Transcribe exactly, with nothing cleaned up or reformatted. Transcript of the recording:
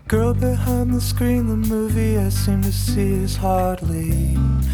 Girl behind the screen, the movie I seem to see is hardly